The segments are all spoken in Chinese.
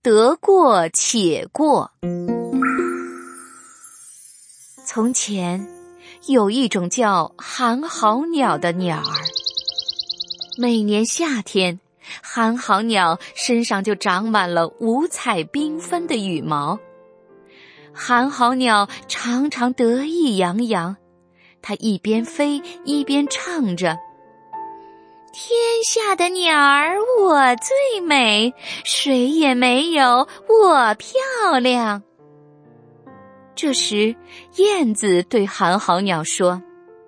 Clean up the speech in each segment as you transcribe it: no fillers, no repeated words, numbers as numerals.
得过且过。从前有一种叫寒号鸟的鸟儿，每年夏天，寒号鸟身上就长满了五彩缤纷的羽毛。寒号鸟常常得意洋洋，它一边飞一边唱着：天下的鸟儿我最美，谁也没有我漂亮。这时，燕子对寒号鸟说：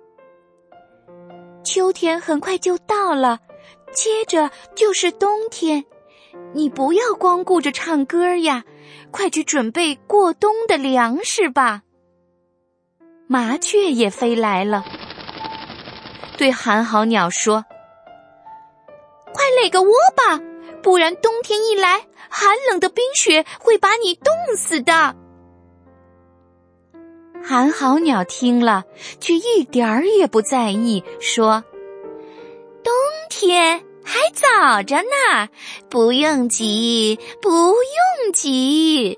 秋天很快就到了，接着就是冬天，你不要光顾着唱歌呀，快去准备过冬的粮食吧。麻雀也飞来了，对寒号鸟说：快垒个窝吧，不然冬天一来，寒冷的冰雪会把你冻死的。寒号鸟听了，却一点儿也不在意，说：冬天还早着呢，不用急，不用急。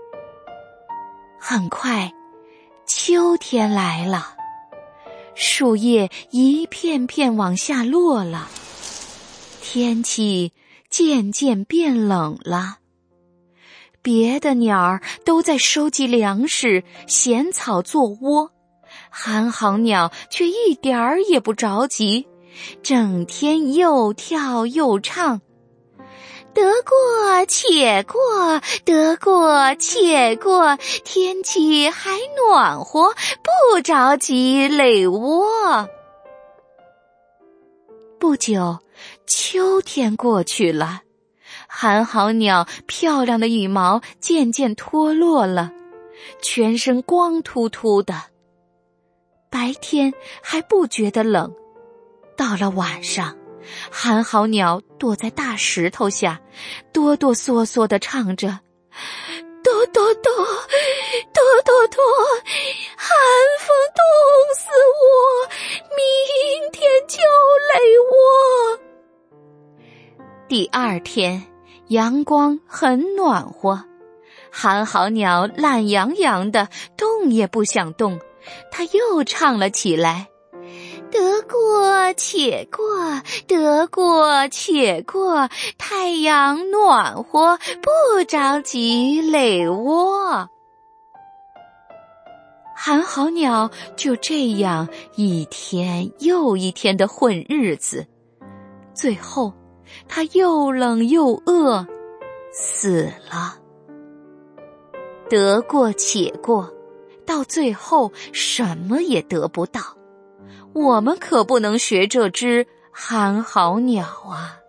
很快，秋天来了，树叶一片片往下落了，天气渐渐变冷了。别的鸟儿都在收集粮食、衔草做窝，寒号鸟却一点儿也不着急，整天又跳又唱：得过且过，得过且过，天气还暖和，不着急垒窝。不久，秋天过去了，寒号鸟漂亮的羽毛渐渐脱落了，全身光秃秃的。白天还不觉得冷，到了晚上，寒号鸟躲在大石头下，哆哆嗦嗦地唱着：哆哆哆，哆哆哆，寒风冻死我，明天就垒窝。第二天，阳光很暖和，寒号鸟懒洋洋的，动也不想动，它又唱了起来：得过且过，得过且过，太阳暖和，不着急垒窝。寒号鸟就这样一天又一天地混日子，最后它又冷又饿，死了。得过且过，到最后什么也得不到。我们可不能学这只寒号鸟啊。